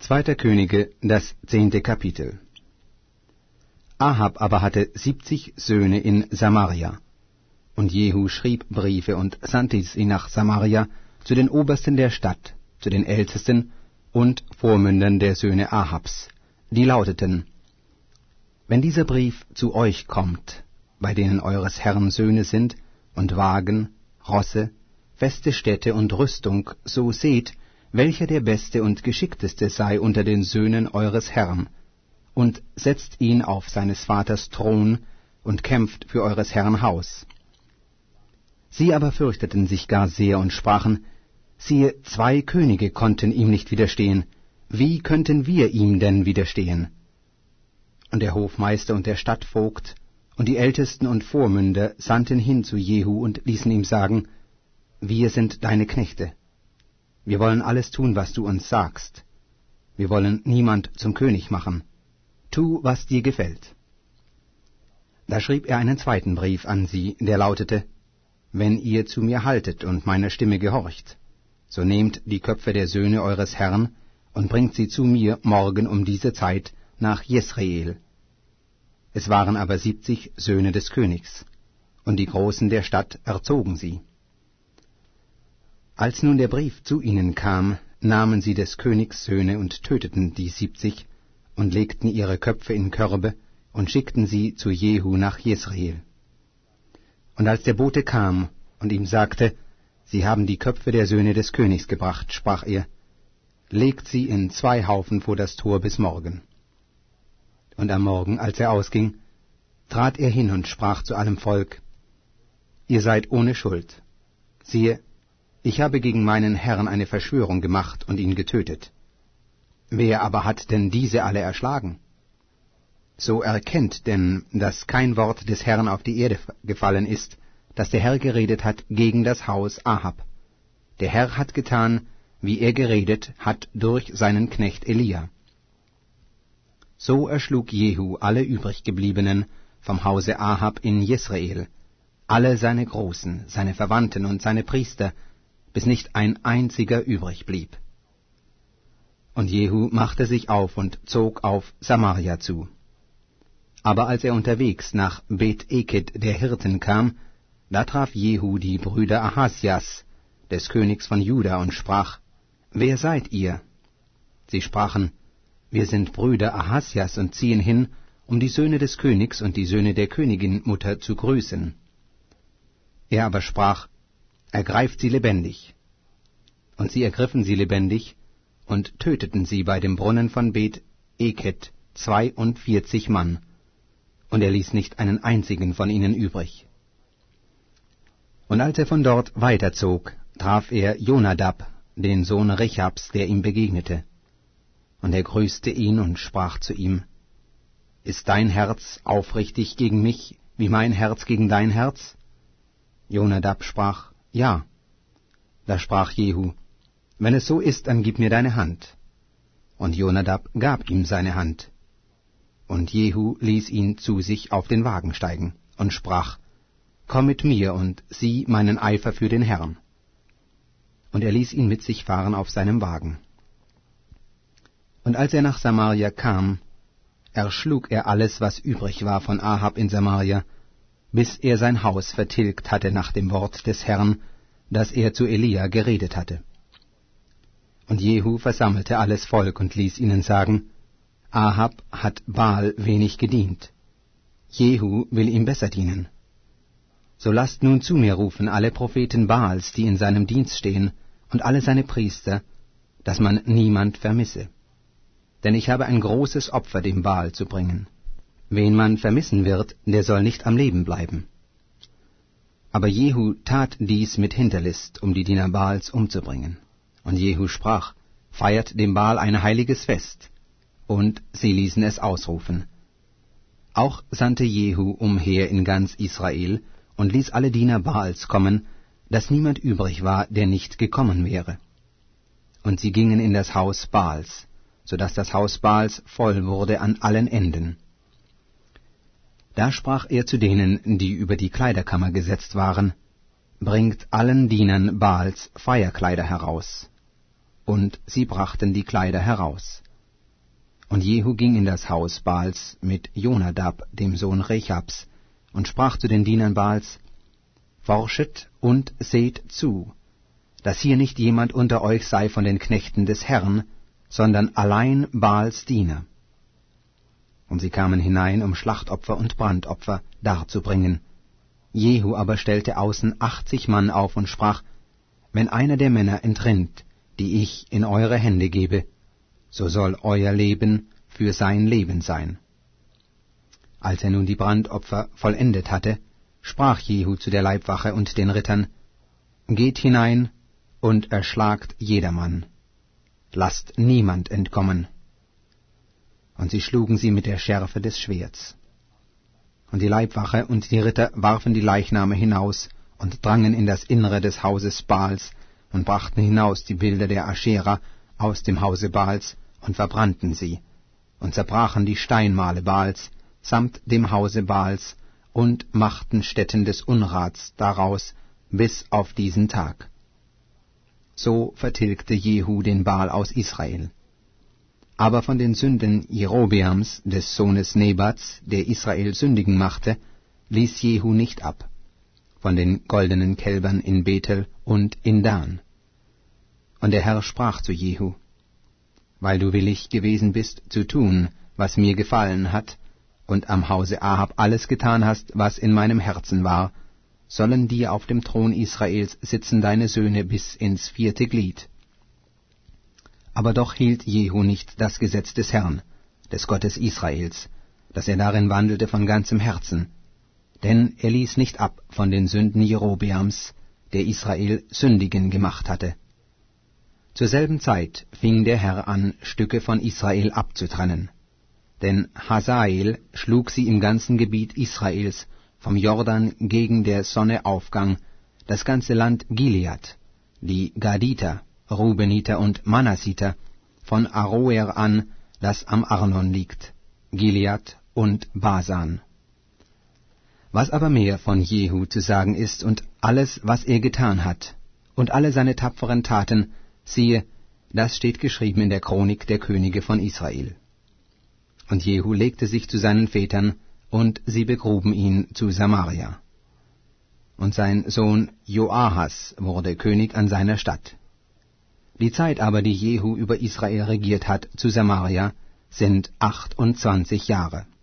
2. Könige, das 10. Kapitel. Ahab aber hatte 70 Söhne in Samaria. Und Jehu schrieb Briefe und sandte sie nach Samaria zu den Obersten der Stadt, zu den Ältesten und Vormündern der Söhne Ahabs, die lauteten: Wenn dieser Brief zu euch kommt, bei denen eures Herrn Söhne sind, und Wagen, Rosse, feste Städte und Rüstung, so seht, welcher der beste und geschickteste sei unter den Söhnen eures Herrn, und setzt ihn auf seines Vaters Thron und kämpft für eures Herrn Haus. Sie aber fürchteten sich gar sehr und sprachen: Siehe, 2 Könige konnten ihm nicht widerstehen, wie könnten wir ihm denn widerstehen? Und der Hofmeister und der Stadtvogt und die Ältesten und Vormünder sandten hin zu Jehu und ließen ihm sagen: Wir sind deine Knechte. Wir wollen alles tun, was du uns sagst. Wir wollen niemand zum König machen. Tu, was dir gefällt. Da schrieb er einen 2. Brief an sie, der lautete: Wenn ihr zu mir haltet und meiner Stimme gehorcht, so nehmt die Köpfe der Söhne eures Herrn und bringt sie zu mir morgen um diese Zeit nach Jesreel. Es waren aber 70 Söhne des Königs, und die Großen der Stadt erzogen sie. Als nun der Brief zu ihnen kam, nahmen sie des Königs Söhne und töteten die 70 und legten ihre Köpfe in Körbe und schickten sie zu Jehu nach Jesreel. Und als der Bote kam und ihm sagte: Sie haben die Köpfe der Söhne des Königs gebracht, sprach er: Legt sie in 2 Haufen vor das Tor bis morgen. Und am Morgen, als er ausging, trat er hin und sprach zu allem Volk: Ihr seid ohne Schuld. Siehe, ich habe gegen meinen Herrn eine Verschwörung gemacht und ihn getötet. Wer aber hat denn diese alle erschlagen? So erkennt denn, dass kein Wort des Herrn auf die Erde gefallen ist, das der Herr geredet hat gegen das Haus Ahab. Der Herr hat getan, wie er geredet hat durch seinen Knecht Elia. So erschlug Jehu alle übriggebliebenen vom Hause Ahab in Jesreel, alle seine Großen, seine Verwandten und seine Priester, bis nicht ein einziger übrig blieb. Und Jehu machte sich auf und zog auf Samaria zu. Aber als er unterwegs nach Bet-Eked der Hirten kam, da traf Jehu die Brüder Ahasjas, des Königs von Juda, und sprach: Wer seid ihr? Sie sprachen: Wir sind Brüder Ahasjas und ziehen hin, um die Söhne des Königs und die Söhne der Königin Mutter zu grüßen. Er aber sprach: Ergreift sie lebendig. Und sie ergriffen sie lebendig und töteten sie bei dem Brunnen von Bet-Eked 42 Mann, und er ließ nicht einen einzigen von ihnen übrig. Und als er von dort weiterzog, traf er Jonadab, den Sohn Rechabs, der ihm begegnete. Und er grüßte ihn und sprach zu ihm: Ist dein Herz aufrichtig gegen mich, wie mein Herz gegen dein Herz? Jonadab sprach: Ja. Da sprach Jehu: Wenn es so ist, dann gib mir deine Hand. Und Jonadab gab ihm seine Hand. Und Jehu ließ ihn zu sich auf den Wagen steigen und sprach: Komm mit mir und sieh meinen Eifer für den Herrn. Und er ließ ihn mit sich fahren auf seinem Wagen. Und als er nach Samaria kam, erschlug er alles, was übrig war von Ahab in Samaria, bis er sein Haus vertilgt hatte nach dem Wort des Herrn, das er zu Elia geredet hatte. Und Jehu versammelte alles Volk und ließ ihnen sagen: Ahab hat Baal wenig gedient. Jehu will ihm besser dienen. So lasst nun zu mir rufen alle Propheten Baals, die in seinem Dienst stehen, und alle seine Priester, dass man niemand vermisse. Denn ich habe ein großes Opfer dem Baal zu bringen. Wen man vermissen wird, der soll nicht am Leben bleiben. Aber Jehu tat dies mit Hinterlist, um die Diener Baals umzubringen. Und Jehu sprach: Feiert dem Baal ein heiliges Fest. Und sie ließen es ausrufen. Auch sandte Jehu umher in ganz Israel und ließ alle Diener Baals kommen, dass niemand übrig war, der nicht gekommen wäre. Und sie gingen in das Haus Baals, so dass das Haus Baals voll wurde an allen Enden. Da sprach er zu denen, die über die Kleiderkammer gesetzt waren: Bringt allen Dienern Baals Feierkleider heraus. Und sie brachten die Kleider heraus. Und Jehu ging in das Haus Baals mit Jonadab, dem Sohn Rechabs, und sprach zu den Dienern Baals: Forschet und seht zu, dass hier nicht jemand unter euch sei von den Knechten des Herrn, sondern allein Baals Diener. Und sie kamen hinein, um Schlachtopfer und Brandopfer darzubringen. Jehu aber stellte außen 80 Mann auf und sprach: Wenn einer der Männer entrinnt, die ich in eure Hände gebe, so soll euer Leben für sein Leben sein. Als er nun die Brandopfer vollendet hatte, sprach Jehu zu der Leibwache und den Rittern: Geht hinein und erschlagt jedermann, lasst niemand entkommen. Und sie schlugen sie mit der Schärfe des Schwerts. Und die Leibwache und die Ritter warfen die Leichname hinaus und drangen in das Innere des Hauses Baals und brachten hinaus die Bilder der Aschera aus dem Hause Baals und verbrannten sie und zerbrachen die Steinmale Baals samt dem Hause Baals und machten Stätten des Unrats daraus bis auf diesen Tag. So vertilgte Jehu den Baal aus Israel. Aber von den Sünden Jerobeams, des Sohnes Nebats, der Israel sündigen machte, ließ Jehu nicht ab, von den goldenen Kälbern in Bethel und in Dan. Und der Herr sprach zu Jehu: Weil du willig gewesen bist, zu tun, was mir gefallen hat, und am Hause Ahab alles getan hast, was in meinem Herzen war, sollen dir auf dem Thron Israels sitzen deine Söhne bis ins 4. Glied. Aber doch hielt Jehu nicht das Gesetz des Herrn, des Gottes Israels, dass er darin wandelte von ganzem Herzen, denn er ließ nicht ab von den Sünden Jerobeams, der Israel sündigen gemacht hatte. Zur selben Zeit fing der Herr an, Stücke von Israel abzutrennen, denn Hazael schlug sie im ganzen Gebiet Israels, vom Jordan gegen der Sonneaufgang, das ganze Land Gilead, die Gaditer, Rubeniter und Manassiter, von Aroer an, das am Arnon liegt, Gilead und Basan. Was aber mehr von Jehu zu sagen ist und alles, was er getan hat, und alle seine tapferen Taten, siehe, das steht geschrieben in der Chronik der Könige von Israel. Und Jehu legte sich zu seinen Vätern, und sie begruben ihn zu Samaria. Und sein Sohn Joahas wurde König an seiner Stadt. Die Zeit aber, die Jehu über Israel regiert hat, zu Samaria, sind 28 Jahre.